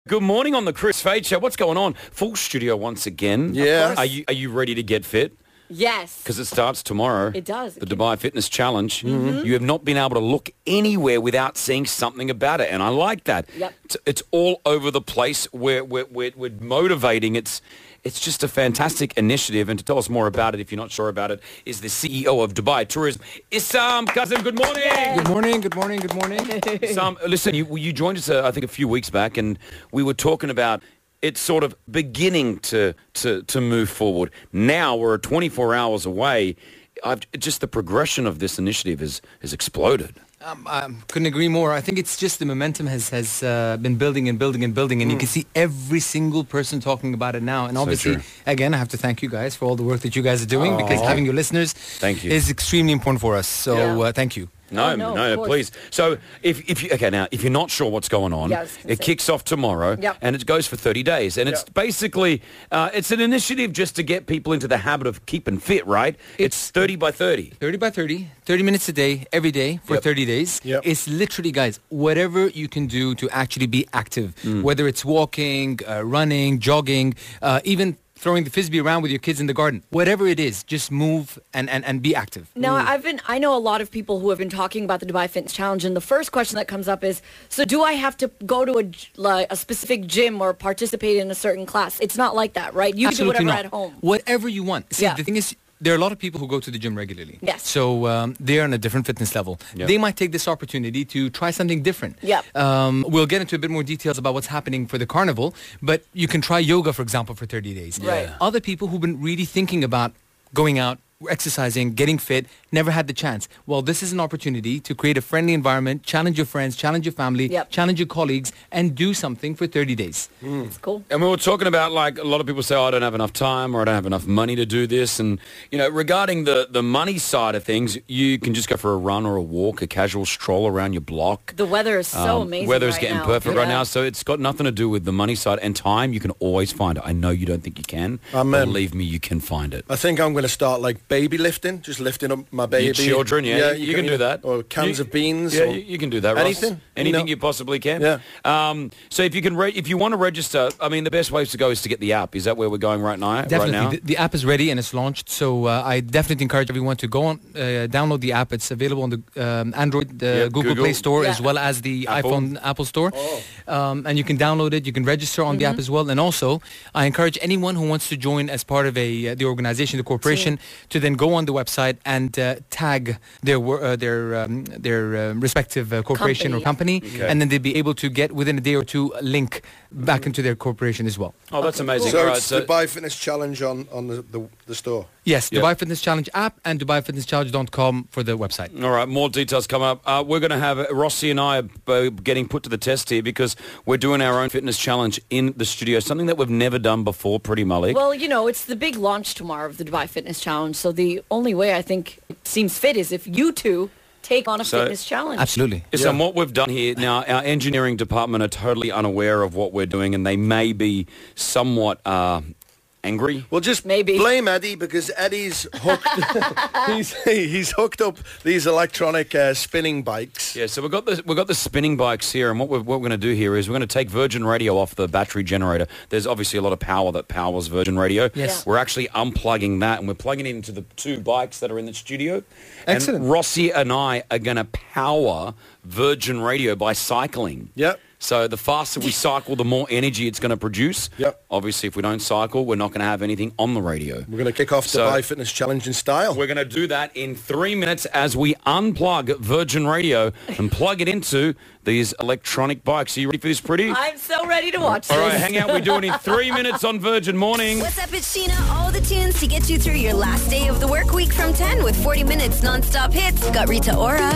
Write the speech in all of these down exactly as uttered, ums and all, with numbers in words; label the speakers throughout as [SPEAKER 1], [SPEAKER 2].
[SPEAKER 1] Good morning on the Chris Fade Show. What's going on? Full studio once again.
[SPEAKER 2] Yeah.
[SPEAKER 1] Are you are you ready to get fit?
[SPEAKER 3] Yes.
[SPEAKER 1] Because it starts tomorrow.
[SPEAKER 3] It does.
[SPEAKER 1] The Dubai Fitness Challenge. Mm-hmm. You have not been able to look anywhere without seeing something about it, and I like that.
[SPEAKER 3] Yep.
[SPEAKER 1] It's, it's all over the place. We're, we're, we're, we're motivating. It's it's just a fantastic initiative, and to tell us more about it, if you're not sure about it, is the C E O of Dubai Tourism, Issam Kazim. Good morning.
[SPEAKER 4] Good morning, good morning, good morning.
[SPEAKER 1] Issam, listen, you, you joined us, uh, I think, a few weeks back, and we were talking about it's sort of beginning to, to, to move forward. Now we're twenty-four hours away. I've, just the progression of this initiative has, has exploded.
[SPEAKER 4] Um, I couldn't agree more. I think it's just the momentum has, has uh, been building and building and building, and mm. you can see every single person talking about it now. And
[SPEAKER 1] So
[SPEAKER 4] obviously,
[SPEAKER 1] true.
[SPEAKER 4] again, I have to thank you guys for all the work that you guys are doing, because having your listeners
[SPEAKER 1] Thank you.
[SPEAKER 4] is extremely important for us. So
[SPEAKER 3] Yeah.
[SPEAKER 4] uh, thank you.
[SPEAKER 1] No,
[SPEAKER 3] Oh, no,
[SPEAKER 1] no,
[SPEAKER 3] of course.
[SPEAKER 1] please. So if, if you, okay, now, if you're not sure what's going on,
[SPEAKER 3] Yeah, I was gonna
[SPEAKER 1] it
[SPEAKER 3] say.
[SPEAKER 1] kicks off tomorrow
[SPEAKER 3] Yep.
[SPEAKER 1] and it goes for thirty days. And it's
[SPEAKER 2] Yep.
[SPEAKER 1] basically, uh, it's an initiative just to get people into the habit of keeping fit, right? It's thirty by thirty.
[SPEAKER 4] thirty by thirty, thirty minutes a day, every day for
[SPEAKER 1] Yep.
[SPEAKER 4] thirty days.
[SPEAKER 2] Yep.
[SPEAKER 4] It's literally, guys, whatever you can do to actually be active,
[SPEAKER 1] Mm.
[SPEAKER 4] whether it's walking, uh, running, jogging, uh, even throwing the Frisbee around with your kids in the garden. Whatever it is, just move and, and, and be active.
[SPEAKER 3] Now, I've been, I know a lot of people who have been talking about the Dubai Fitness Challenge, and the first question that comes up is, so do I have to go to a, g- like, a specific gym or participate in a certain class? It's not like that, right? You
[SPEAKER 4] Absolutely
[SPEAKER 3] can do
[SPEAKER 4] not.
[SPEAKER 3] whatever at home.
[SPEAKER 4] Whatever you want. See,
[SPEAKER 3] Yeah.
[SPEAKER 4] the thing is, there are a lot of people who go to the gym regularly.
[SPEAKER 3] Yes.
[SPEAKER 4] So um, they're on a different fitness level.
[SPEAKER 1] Yep.
[SPEAKER 4] They might take this opportunity to try something different.
[SPEAKER 3] Yep.
[SPEAKER 4] Um, we'll get into a bit more details about what's happening for the carnival, but you can try yoga, for example, for thirty days.
[SPEAKER 3] Right.
[SPEAKER 4] Other people who've been really thinking about going out, exercising, getting fit, never had the chance. Well, this is an opportunity to create a friendly environment, challenge your friends, challenge your family,
[SPEAKER 3] Yep.
[SPEAKER 4] challenge your colleagues, and do something for thirty days.
[SPEAKER 3] It's cool.
[SPEAKER 1] And we were talking about, like, a lot of people say, oh, I don't have enough time or I don't have enough money to do this. And, you know, regarding the, the money side of things, you can just go for a run or a walk, a casual stroll around your block.
[SPEAKER 3] The weather is so
[SPEAKER 1] Um,
[SPEAKER 3] amazing
[SPEAKER 1] Weather's
[SPEAKER 3] right
[SPEAKER 1] getting
[SPEAKER 3] now.
[SPEAKER 1] perfect right
[SPEAKER 3] Yeah.
[SPEAKER 1] now, so it's got nothing to do with the money side. And time, you can always find it. I know you don't think you can.
[SPEAKER 2] Amen.
[SPEAKER 1] Believe me, you can find it.
[SPEAKER 2] I think I'm going to start like baby lifting, just lifting up my baby.
[SPEAKER 1] Your children, yeah, you, can do that.
[SPEAKER 2] Or cans
[SPEAKER 1] You-
[SPEAKER 2] of beans.
[SPEAKER 1] Yeah,
[SPEAKER 2] or
[SPEAKER 1] you, you can do that, Ross.
[SPEAKER 2] anything.
[SPEAKER 1] Anything
[SPEAKER 2] No.
[SPEAKER 1] you possibly can.
[SPEAKER 2] Yeah.
[SPEAKER 1] Um, so if you can, re- if you want to register, I mean, the best ways to go is to get the app. Is that where we're going right now?
[SPEAKER 4] Definitely.
[SPEAKER 1] Right now?
[SPEAKER 4] The, the app is ready and it's launched, so uh, I definitely encourage everyone to go on, uh, download the app. It's available on the um, Android, uh,
[SPEAKER 1] Yeah,
[SPEAKER 4] Google,
[SPEAKER 1] Google.
[SPEAKER 4] Play Store,
[SPEAKER 3] Yeah.
[SPEAKER 4] as well as the
[SPEAKER 1] Apple.
[SPEAKER 4] iPhone Apple Store.
[SPEAKER 2] Oh.
[SPEAKER 4] Um, and you can download it. You can register on the app as well. And also, I encourage anyone who wants to join as part of a uh, the organization, the corporation, to then go on the website and uh, tag their wor- uh, their um, their uh, respective uh, corporation or company,
[SPEAKER 1] Okay.
[SPEAKER 4] and then they'll be able to get within a day or two a link back into their corporation as well.
[SPEAKER 1] Oh, that's amazing.
[SPEAKER 2] So
[SPEAKER 1] All right,
[SPEAKER 2] it's
[SPEAKER 1] so-
[SPEAKER 2] Dubai Fitness Challenge on, on the, the, the store.
[SPEAKER 4] Yes,
[SPEAKER 1] Yep.
[SPEAKER 4] Dubai Fitness Challenge app and Dubai Fitness Challenge dot com for the website.
[SPEAKER 1] All right, more details come up. Uh, we're going to have Rossi and I uh, getting put to the test here because we're doing our own fitness challenge in the studio, something that we've never done before, Pretty Malik.
[SPEAKER 3] Well, you know, it's the big launch tomorrow of the Dubai Fitness Challenge, so the only way I think it seems fit is if you two take on a
[SPEAKER 1] So-
[SPEAKER 3] fitness challenge.
[SPEAKER 4] Absolutely.
[SPEAKER 1] So
[SPEAKER 2] Yeah.
[SPEAKER 1] what we've done here, now our engineering department are totally unaware of what we're doing and they may be somewhat uh, angry.
[SPEAKER 2] Well, just
[SPEAKER 3] Maybe.
[SPEAKER 2] blame Eddie because Eddie's hooked. he's he's hooked up these electronic uh, spinning bikes.
[SPEAKER 1] Yeah, so we've got the we've got the spinning bikes here, and what we're, what we're going to do here is we're going to take Virgin Radio off the battery generator. There's obviously a lot of power that powers Virgin Radio.
[SPEAKER 4] Yes.
[SPEAKER 1] We're actually unplugging that, and we're plugging it into the two bikes that are in the studio.
[SPEAKER 4] Excellent.
[SPEAKER 1] And Rossi and I are going to power Virgin Radio by cycling.
[SPEAKER 2] Yep.
[SPEAKER 1] So the faster we cycle, the more energy it's going to produce.
[SPEAKER 2] Yep.
[SPEAKER 1] Obviously, if we don't cycle, we're not going to have anything on the radio.
[SPEAKER 2] We're going to kick off
[SPEAKER 1] So-
[SPEAKER 2] Dubai Fitness Challenge in style.
[SPEAKER 1] We're going to do that in three minutes as we unplug Virgin Radio and plug it into these electronic bikes. Are you ready for this, Pretty?
[SPEAKER 3] I'm so ready to watch
[SPEAKER 1] All
[SPEAKER 3] this.
[SPEAKER 1] right, hang out. We do it in three minutes on Virgin Morning.
[SPEAKER 5] What's up, it's Sheena. All the tunes to get you through your last day of the work week from ten with forty minutes non-stop hits. Got Rita Ora.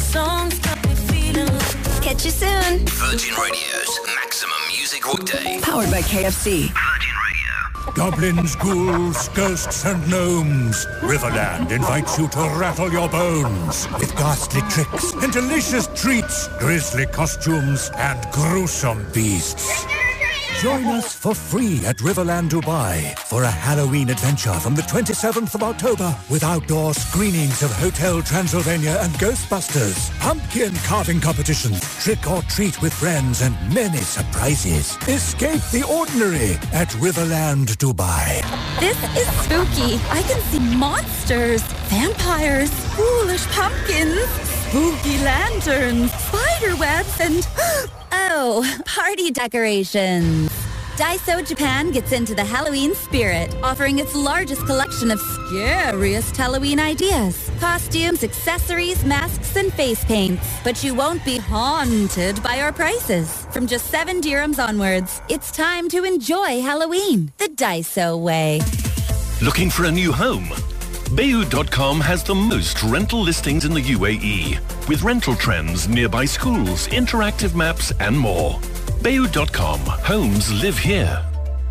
[SPEAKER 5] Catch you soon.
[SPEAKER 6] Virgin Radio's Maximum Music Weekday.
[SPEAKER 5] Powered by K F C.
[SPEAKER 6] Virgin Radio.
[SPEAKER 7] Goblins, ghouls, ghosts and gnomes. Riverland invites you to rattle your bones with ghastly tricks and delicious treats, grisly costumes and gruesome beasts. Join us for free at Riverland Dubai for a Halloween adventure from the twenty-seventh of October with outdoor screenings of Hotel Transylvania and Ghostbusters, pumpkin carving competitions, trick or treat with friends, and many surprises. Escape the ordinary at Riverland Dubai.
[SPEAKER 8] This is spooky. I can see monsters, vampires, foolish pumpkins, spooky lanterns, spider webs, and oh, party decorations. Daiso Japan gets into the Halloween spirit, offering its largest collection of scariest Halloween ideas. Costumes, accessories, masks, and face paints. But you won't be haunted by our prices. From just seven dirhams onwards, it's time to enjoy Halloween the Daiso way.
[SPEAKER 9] Looking for a new home? Bayou dot com has the most rental listings in the U A E, with rental trends, nearby schools, interactive maps, and more. Bayou dot com. Homes live here.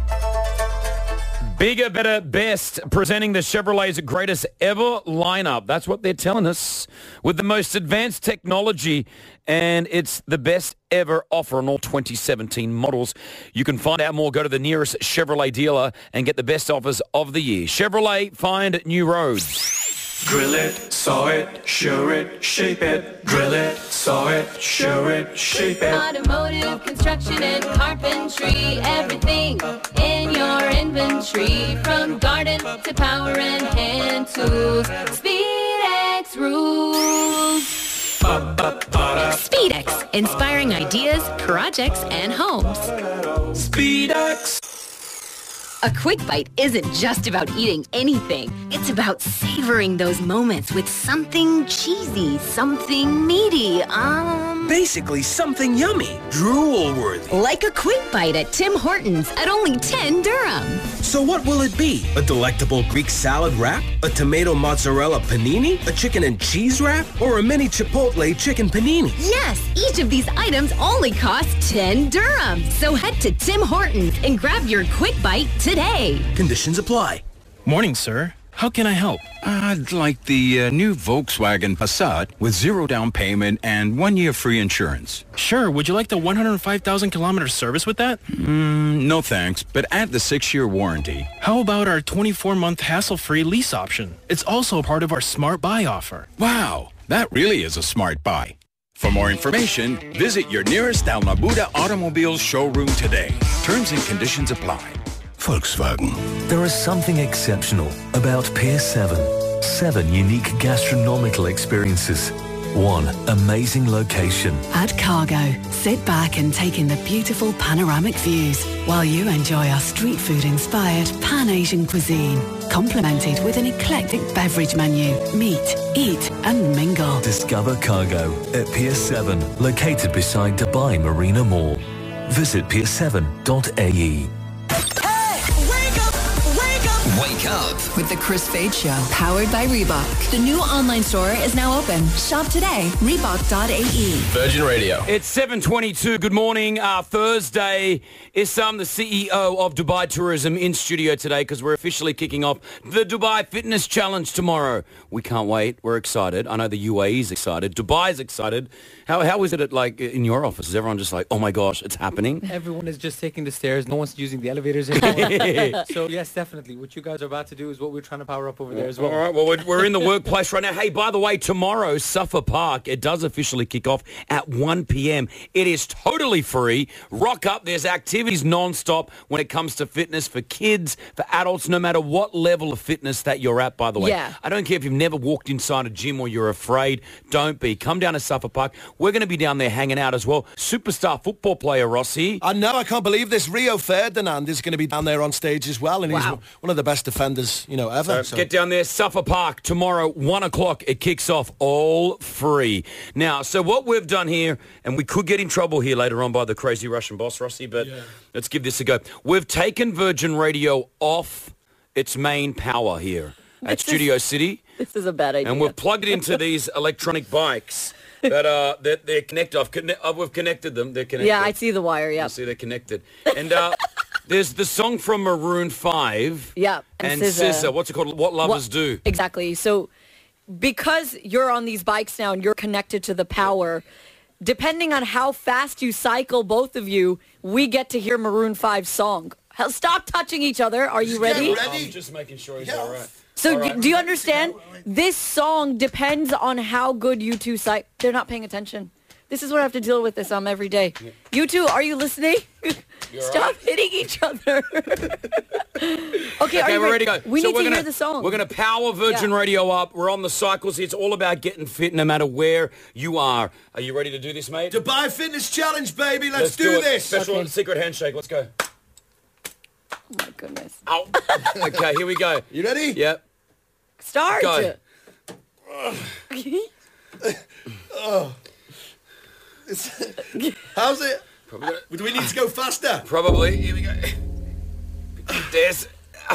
[SPEAKER 1] Bigger, better, best, presenting the Chevrolet's greatest ever lineup. That's what they're telling us. With the most advanced technology, and it's the best ever offer on all twenty seventeen models. You can find out more. Go to the nearest Chevrolet dealer and get the best offers of the year. Chevrolet, find new roads.
[SPEAKER 10] Drill it, saw it, sure it, shape it. Drill it, saw it, sure it, shape it.
[SPEAKER 11] Automotive, construction, and carpentry. Everything in your inventory. From garden to power and hand tools. SpeedX rules.
[SPEAKER 12] SpeedX, inspiring ideas, projects, and homes.
[SPEAKER 10] SpeedX.
[SPEAKER 12] A quick bite isn't just about eating anything. It's about savoring those moments with something cheesy, something meaty, um...
[SPEAKER 13] Basically, something yummy, drool-worthy.
[SPEAKER 12] Like a quick bite at Tim Hortons at only ten dirham.
[SPEAKER 13] So what will it be? A delectable Greek salad wrap? A tomato mozzarella panini? A chicken and cheese wrap? Or a mini chipotle chicken panini?
[SPEAKER 12] Yes, each of these items only cost ten dirham. So head to Tim Hortons and grab your quick bite today.
[SPEAKER 13] Conditions apply.
[SPEAKER 14] Morning, sir. How can I help?
[SPEAKER 15] I'd like the uh, new Volkswagen Passat with zero down payment and one year free insurance.
[SPEAKER 14] Sure. Would you like the one hundred five thousand kilometer service with that?
[SPEAKER 15] Mm, no thanks, but add the six-year warranty.
[SPEAKER 14] How about our twenty-four month hassle-free lease option? It's also part of our Smart Buy offer.
[SPEAKER 15] Wow, that really is a smart buy. For more information, visit your nearest Al Nabuda Automobiles showroom today. Terms and conditions apply.
[SPEAKER 16] Volkswagen. There is something exceptional about Pier seven. Seven unique gastronomical experiences. One amazing location.
[SPEAKER 17] At Cargo, sit back and take in the beautiful panoramic views while you enjoy our street food-inspired Pan-Asian cuisine, complemented with an eclectic beverage menu. Meet, eat and mingle.
[SPEAKER 16] Discover Cargo at Pier seven, located beside Dubai Marina Mall. Visit pier seven dot a e.
[SPEAKER 6] Wake up
[SPEAKER 18] with the Chris Fade Show, powered by Reebok. The new online store is now open. Shop today, Reebok dot a e.
[SPEAKER 6] Virgin Radio.
[SPEAKER 1] It's seven twenty-two. Good morning. Uh, Thursday. Issam, the C E O of Dubai Tourism, in studio today because we're officially kicking off the Dubai Fitness Challenge tomorrow. We can't wait. We're excited. I know the U A E's excited. Dubai's excited. How How is it at, like, in your office? Is everyone just like, oh my gosh, it's happening?
[SPEAKER 4] Everyone is just taking the stairs. No one's using the elevators anymore. So yes, definitely. What you guys are about to do is what we're trying to power up over there as well.
[SPEAKER 1] All right. Well, we're, we're in the workplace right now. Hey, by the way, tomorrow, Suffer Park, it does officially kick off at one p.m. It is totally free. Rock up. There's activities non-stop when it comes to fitness for kids, for adults, no matter what level of fitness that you're at, by the way.
[SPEAKER 3] Yeah.
[SPEAKER 1] I don't care if you've never walked inside a gym or you're afraid. Don't be. Come down to Suffer Park. We're going to be down there hanging out as well. Superstar football player, Rossi.
[SPEAKER 2] I know. I can't believe this. Rio Ferdinand is going to be down there on stage as well, and
[SPEAKER 1] Wow.
[SPEAKER 2] he's one of the best defenders, you know, ever.
[SPEAKER 1] So
[SPEAKER 2] So-
[SPEAKER 1] get down there, Suffer Park, tomorrow, one o'clock. It kicks off, all free. Now, so what we've done here, and we could get in trouble here later on by the crazy Russian boss, Rossi, but let's give this a go. We've taken Virgin Radio off its main power here at
[SPEAKER 3] This
[SPEAKER 1] Studio
[SPEAKER 3] is-
[SPEAKER 1] City,
[SPEAKER 3] This is a bad idea.
[SPEAKER 1] and we've plugged it into these electronic bikes that are that they're connected. I've conne- uh, we've connected them. They're connected.
[SPEAKER 3] Yeah, I see the wire, yeah.
[SPEAKER 1] You see, they're connected. And uh, there's the song from Maroon five.
[SPEAKER 3] Yeah.
[SPEAKER 1] And
[SPEAKER 3] S Z A.
[SPEAKER 1] S Z A. What's it called? What Lovers
[SPEAKER 3] What-
[SPEAKER 1] Do.
[SPEAKER 3] Exactly. So because you're on these bikes now and you're connected to the power, depending on how fast you cycle, both of you, we get to hear Maroon five's song. Hell, stop touching each other. Are you ready?
[SPEAKER 1] I'm just making sure he's all right.
[SPEAKER 3] So
[SPEAKER 1] All
[SPEAKER 3] do,
[SPEAKER 1] right.
[SPEAKER 3] do you understand? This song depends on how good you two cycle. They're not paying attention. This is what I have to deal with this um every day.
[SPEAKER 1] Yeah.
[SPEAKER 3] You two, are you listening?
[SPEAKER 1] You're
[SPEAKER 3] Stop
[SPEAKER 1] right.
[SPEAKER 3] hitting each other. okay,
[SPEAKER 1] Okay,
[SPEAKER 3] are you
[SPEAKER 1] we're ready to go.
[SPEAKER 3] We
[SPEAKER 1] So
[SPEAKER 3] need
[SPEAKER 1] we're
[SPEAKER 3] to
[SPEAKER 1] gonna,
[SPEAKER 3] hear the song.
[SPEAKER 1] We're going to power Virgin
[SPEAKER 3] Yeah.
[SPEAKER 1] Radio up. We're on the cycles. It's all about getting fit no matter where you are. Are you ready to do this, mate?
[SPEAKER 2] Dubai Fitness Challenge, baby. Let's,
[SPEAKER 1] Let's
[SPEAKER 2] do,
[SPEAKER 1] it.
[SPEAKER 2] this.
[SPEAKER 1] Special
[SPEAKER 3] Okay.
[SPEAKER 1] secret handshake. Let's go.
[SPEAKER 3] Oh my goodness.
[SPEAKER 1] Ow. Okay, here we go.
[SPEAKER 2] You ready?
[SPEAKER 1] Yep.
[SPEAKER 3] Start.
[SPEAKER 1] Go.
[SPEAKER 2] Oh. It's- How's it?
[SPEAKER 1] Probably.
[SPEAKER 2] Do we need to go faster?
[SPEAKER 1] Probably. Here we go. There's.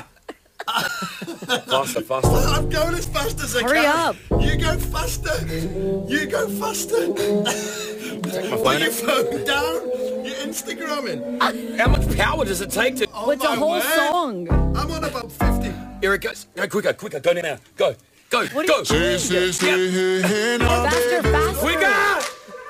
[SPEAKER 1] faster, faster.
[SPEAKER 2] I'm going as fast as I
[SPEAKER 3] Hurry
[SPEAKER 2] can.
[SPEAKER 3] up.
[SPEAKER 2] You go faster. You go faster.
[SPEAKER 1] Take my
[SPEAKER 2] Put
[SPEAKER 1] phone
[SPEAKER 2] your
[SPEAKER 1] out.
[SPEAKER 2] phone down. You're Instagramming.
[SPEAKER 1] How much power does it take to...
[SPEAKER 2] Oh,
[SPEAKER 3] What's a
[SPEAKER 2] my
[SPEAKER 3] whole
[SPEAKER 2] word.
[SPEAKER 3] song?
[SPEAKER 2] I'm on about fifty.
[SPEAKER 1] Here it goes. Go quicker, quicker. Go now. Go. Go.
[SPEAKER 3] What are
[SPEAKER 1] go.
[SPEAKER 3] you doing? Faster, faster.
[SPEAKER 1] Quicker!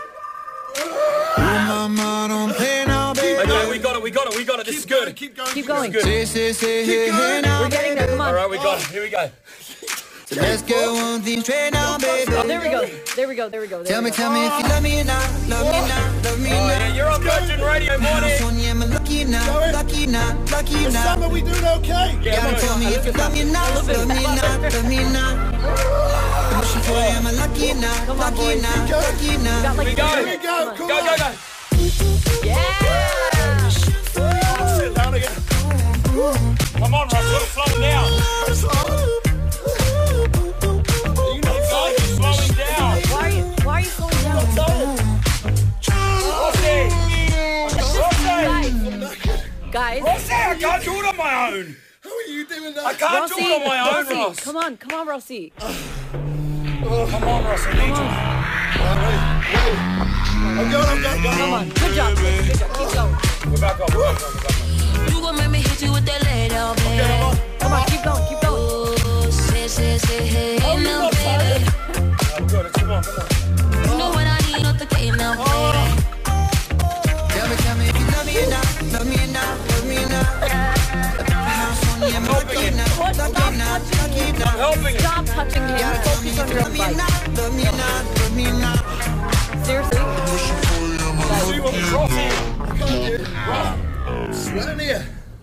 [SPEAKER 1] Okay, we got it, we got it, we got it. This is good.
[SPEAKER 2] Keep going.
[SPEAKER 3] Keep going.
[SPEAKER 1] Good.
[SPEAKER 2] Keep going.
[SPEAKER 3] We're getting there. Come on.
[SPEAKER 1] All right, we got it. Here we go.
[SPEAKER 19] Let's go on these train now, baby.
[SPEAKER 3] Oh, there we go. There we go. There we go. There
[SPEAKER 19] Tell
[SPEAKER 3] we
[SPEAKER 19] me,
[SPEAKER 3] go.
[SPEAKER 19] tell me if you love me now, love me now, love me
[SPEAKER 1] Oh,
[SPEAKER 19] now.
[SPEAKER 1] yeah, you're on Virgin Radio morning.
[SPEAKER 19] Sonia, I'm lucky now, lucky now, lucky
[SPEAKER 2] This
[SPEAKER 19] now.
[SPEAKER 2] summer we doing okay.
[SPEAKER 1] Yeah,
[SPEAKER 19] Gotta
[SPEAKER 1] come
[SPEAKER 19] tell
[SPEAKER 1] on.
[SPEAKER 19] me if you love me now, love me now, love me now. Pushing for you, I'm lucky now,
[SPEAKER 3] Come on,
[SPEAKER 19] lucky
[SPEAKER 3] boys.
[SPEAKER 19] now, lucky
[SPEAKER 3] We got
[SPEAKER 19] now.
[SPEAKER 3] like
[SPEAKER 1] We go.
[SPEAKER 2] Here we go. Come
[SPEAKER 1] Go,
[SPEAKER 2] on.
[SPEAKER 1] go, go.
[SPEAKER 3] Yeah.
[SPEAKER 2] Sit down again.
[SPEAKER 1] Come on, Russell, slow it down.
[SPEAKER 2] Press on.
[SPEAKER 1] You know, guys, you're slowing down.
[SPEAKER 3] Why are you? Why are you slowing down?
[SPEAKER 1] Rossi! Rossi!
[SPEAKER 3] Guys,
[SPEAKER 1] Rossi, I can't do it on my own.
[SPEAKER 2] How are you doing that?
[SPEAKER 1] I can't
[SPEAKER 3] Rossi,
[SPEAKER 1] do it on my own,
[SPEAKER 3] Rossi,
[SPEAKER 1] Ross.
[SPEAKER 3] come on, come on, Rossi.
[SPEAKER 1] Come on, Ross, I need you.
[SPEAKER 2] I'm going, I'm going, going.
[SPEAKER 3] Come on, good job, Chris. Good job. Keep going.
[SPEAKER 1] We're back on, we're back on, we're back on.
[SPEAKER 19] You gon' make me hit you with that lay down, baby.
[SPEAKER 3] Come on, keep going, keep going.
[SPEAKER 19] Oh, say, say, say, hey,
[SPEAKER 1] Oh, you're
[SPEAKER 19] now,
[SPEAKER 1] not
[SPEAKER 19] baby.
[SPEAKER 1] tired. I'm good, come on, come on.
[SPEAKER 19] You know when I need not the game now, baby. Tell me, tell me if you love me now, love me now, love me now. Sonia, I'm lucky now,
[SPEAKER 3] What? Stop
[SPEAKER 19] lucky now,
[SPEAKER 3] touching
[SPEAKER 19] lucky
[SPEAKER 3] him.
[SPEAKER 19] now.
[SPEAKER 1] I'm helping you.
[SPEAKER 3] Stop touching him. Focus on your
[SPEAKER 19] Love me
[SPEAKER 3] bike.
[SPEAKER 19] now, love me now, love me now.
[SPEAKER 3] Seriously?
[SPEAKER 1] See what we brought here.
[SPEAKER 2] Sweating here.